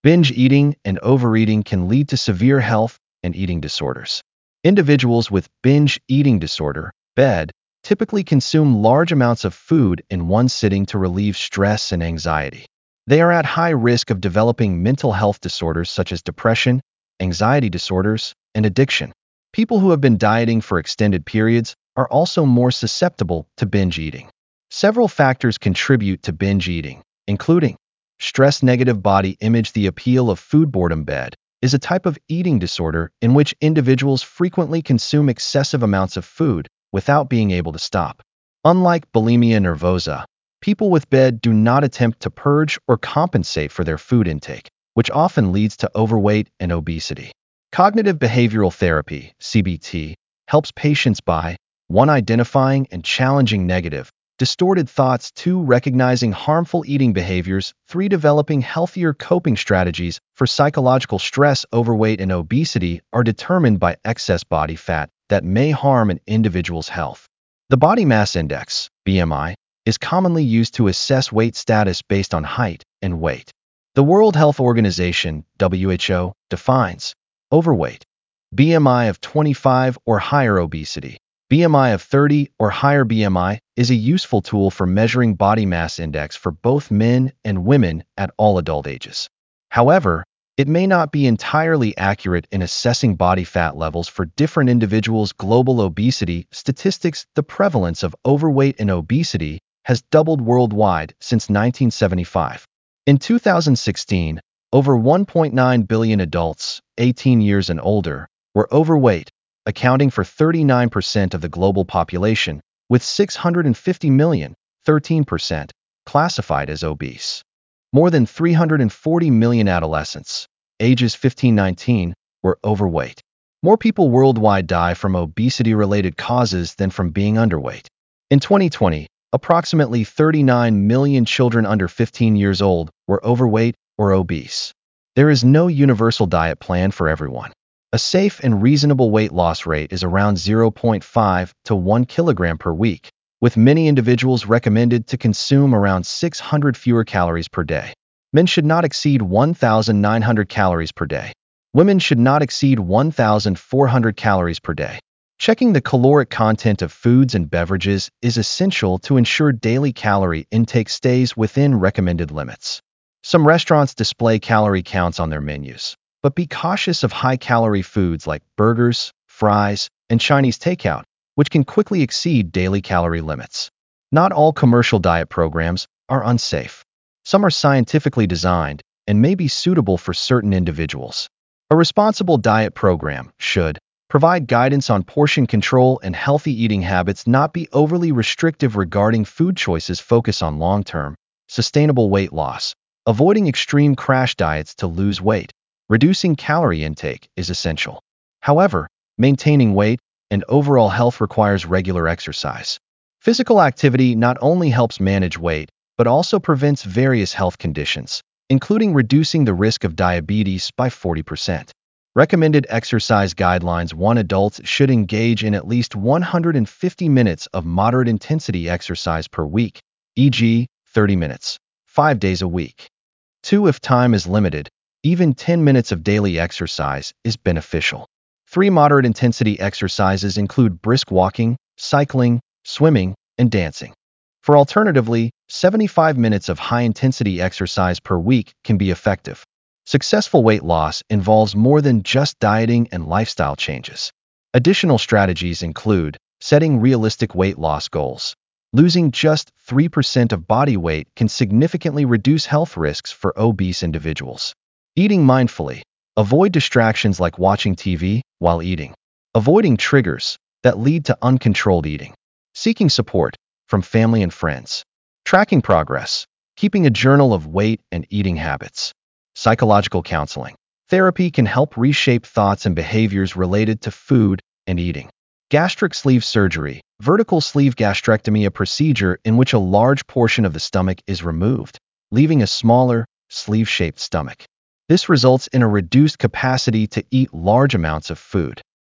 Binge eating and overeating can lead to severe health and eating disorders. Individuals with binge eating disorder, BED, typically consume large amounts of food in one sitting to relieve stress and anxiety. They are at high risk of developing mental health disorders such as depression, anxiety disorders, and addiction. People who have been dieting for extended periods are also more susceptible to binge eating. Several factors contribute to binge eating, including stress-negative body image. The appeal of food boredom. BED is a type of eating disorder in which individuals frequently consume excessive amounts of food without being able to stop. Unlike bulimia nervosa, people with BED do not attempt to purge or compensate for their food intake, which often leads to overweight and obesity. Cognitive behavioral therapy, CBT, helps patients by 1. Identifying and challenging negative, distorted thoughts, 2. Recognizing harmful eating behaviors, 3. Developing healthier coping strategies for psychological stress. Overweight and obesity are determined by excess body fat that may harm an individual's health. The body mass index, BMI, is commonly used to assess weight status based on height and weight. The World Health Organization, WHO, defines overweight, BMI of 25 or higher. Obesity, BMI of 30 or higher. BMI is a useful tool for measuring body mass index for both men and women at all adult ages. However, it may not be entirely accurate in assessing body fat levels for different individuals. Global obesity statistics. The prevalence of overweight and obesity has doubled worldwide since 1975. In 2016, over 1.9 billion adults, 18 years and older, were overweight, accounting for 39% of the global population, with 650 million, 13%, classified as obese. More than 340 million adolescents, ages 15–19, were overweight. More people worldwide die from obesity-related causes than from being underweight. In 2020, approximately 39 million children under 15 years old were overweight or obese. There is no universal diet plan for everyone. A safe and reasonable weight loss rate is around 0.5 to 1 kilogram per week, with many individuals recommended to consume around 600 fewer calories per day. Men should not exceed 1,900 calories per day. Women should not exceed 1,400 calories per day. Checking the caloric content of foods and beverages is essential to ensure daily calorie intake stays within recommended limits. Some restaurants display calorie counts on their menus, but be cautious of high-calorie foods like burgers, fries, and Chinese takeout, which can quickly exceed daily calorie limits. Not all commercial diet programs are unsafe. Some are scientifically designed and may be suitable for certain individuals. A responsible diet program should provide guidance on portion control and healthy eating habits, not be overly restrictive regarding food choices, focus on long-term, sustainable weight loss, avoiding extreme crash diets to lose weight. Reducing calorie intake is essential. However, maintaining weight and overall health requires regular exercise. Physical activity not only helps manage weight, but also prevents various health conditions, including reducing the risk of diabetes by 40%. Recommended exercise guidelines: 1. Adults should engage in at least 150 minutes of moderate intensity exercise per week, e.g., 30 minutes, 5 days a week. 2. If time is limited, even 10 minutes of daily exercise is beneficial. 3. Moderate intensity exercises include brisk walking, cycling, swimming, and dancing. For alternatively, 75 minutes of high-intensity exercise per week can be effective. Successful weight loss involves more than just dieting and lifestyle changes. Additional strategies include setting realistic weight loss goals. Losing just 3% of body weight can significantly reduce health risks for obese individuals. Eating mindfully. Avoid distractions like watching TV while eating. Avoiding triggers that lead to uncontrolled eating. Seeking support from family and friends. Tracking progress. Keeping a journal of weight and eating habits. Psychological counseling. Therapy can help reshape thoughts and behaviors related to food and eating. Gastric sleeve surgery. Vertical sleeve gastrectomy, a procedure in which a large portion of the stomach is removed, leaving a smaller, sleeve-shaped stomach. This results in a reduced capacity to eat large amounts of food.